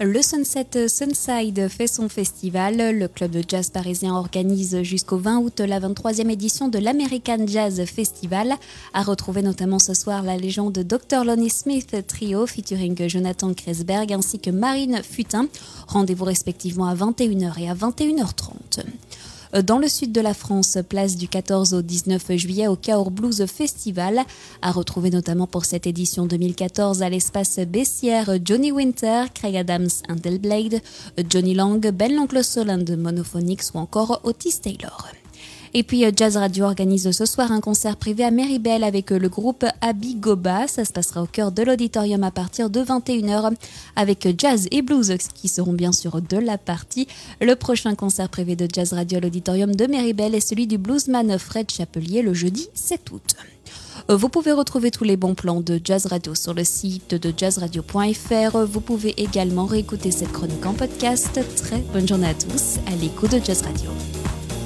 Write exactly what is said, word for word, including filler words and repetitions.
Le Sunset Sunside fait son festival. Le club de jazz parisien organise jusqu'au vingt août la vingt-troisième édition de l'American Jazz Festival. À retrouver notamment ce soir la légende docteur Lonnie Smith Trio featuring Jonathan Kresberg ainsi que Marine Futin. Rendez-vous respectivement à vingt et une heures et à vingt et une heures trente. Dans le sud de la France, place du quatorze au dix-neuf juillet au Cahors Blues Festival. À retrouver notamment pour cette édition deux mille quatorze à l'espace Bessières, Johnny Winter, Craig Adams and Delblade, Johnny Lang, Ben l'Oncle Soul and Monophonics ou encore Otis Taylor. Et puis Jazz Radio organise ce soir un concert privé à Méribel avec le groupe Abigoba. Ça se passera au cœur de l'auditorium à partir de vingt et une heures avec jazz et blues qui seront bien sûr de la partie. Le prochain concert privé de Jazz Radio à l'auditorium de Méribel est celui du bluesman Fred Chapelier le jeudi sept août. Vous pouvez retrouver tous les bons plans de Jazz Radio sur le site de jazz radio point f r. Vous pouvez également réécouter cette chronique en podcast. Très bonne journée à tous à l'écoute de Jazz Radio.